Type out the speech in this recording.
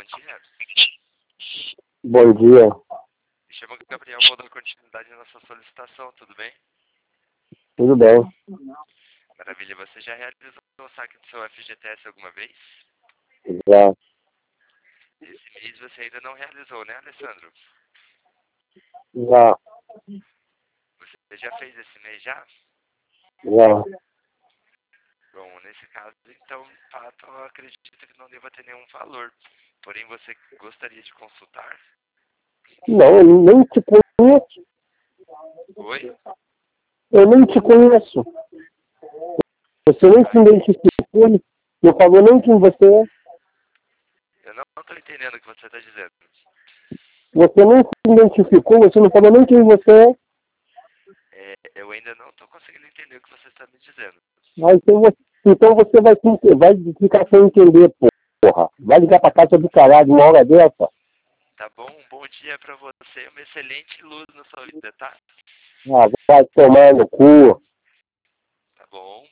dia. Bom dia. Me chamo Gabriel, vou dar continuidade na nossa solicitação, tudo bem? Tudo bem? Maravilha, você já realizou o saque do seu FGTS alguma vez? Já. Esse mês você ainda não realizou, né, Alessandro? Já. Você já fez esse mês já? Já. Bom, nesse caso, então, de fato, eu acredito que não deva ter nenhum valor. Porém, você gostaria de consultar? Não, eu nem te conheço. Oi? Eu nem te conheço. Você nem se identificou. Não falou nem quem você é. Eu não estou entendendo o que você está dizendo. Você nem se identificou. Você não falou nem quem você é. Eu ainda não estou conseguindo entender o que você está me dizendo. Ah, então você vai ficar sem entender, porra. Vai ligar pra casa do caralho uma hora dessa. Tá bom? Um bom dia pra você, uma excelente luz na sua vida, tá? Ah, vai tomar no cu. Tá bom?